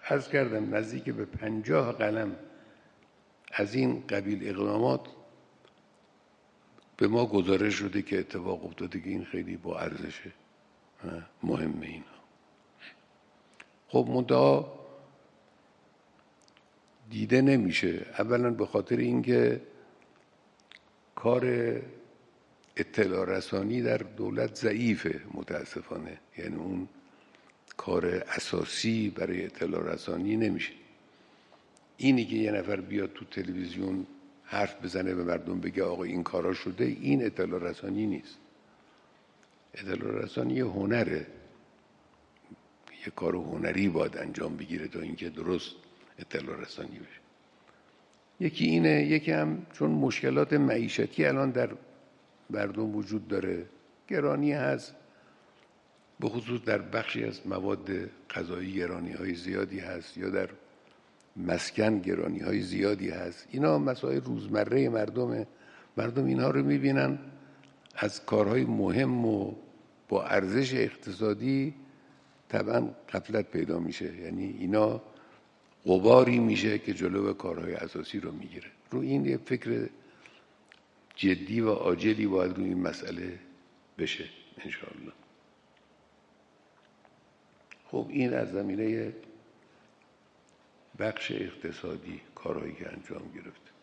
عرض کردم نزدیک به 50 قلم از این قبیل اقدامات به ما گزارش شده که اتفاق افتاده که این خیلی با ارزشه، مهمه اینا. خب منتها دیده نمیشه. اولا به خاطر اینکه کار اطلاع رسانی در دولت ضعیفه متاسفانه، یعنی اون کار اساسی برای اطلاع رسانی نمیشه. اینی که یه نفر بیاد تو تلویزیون حرف بزنه به مردم بگه آقا این کارا شده، این اطلاع رسانی نیست. اطلاع رسانی یه هنره، یه کار هنری باید انجام بگیره تا اینکه درست اطلاع رسانی بشه. یکی اینه، یکی هم چون مشکلات معیشتی الان در مردم وجود داره، گرانی هست، به خصوص در بخشی از مواد غذایی گرانی‌های زیادی هست، یا در مسکن گرانی‌های زیادی هست. اینا مسائل روزمره مردم اینها رو می‌بینن از کارهای مهم و با ارزش اقتصادی طبعا غفلت پیدا میشه. یعنی اینا غباری میشه که جلو کارهای اساسی رو میگیره. رو این یه فکر جدی و عاجلی باید روی این مسئله بشه انشاءالله. خب این از زمینه بخش اقتصادی کارهایی که انجام گرفته.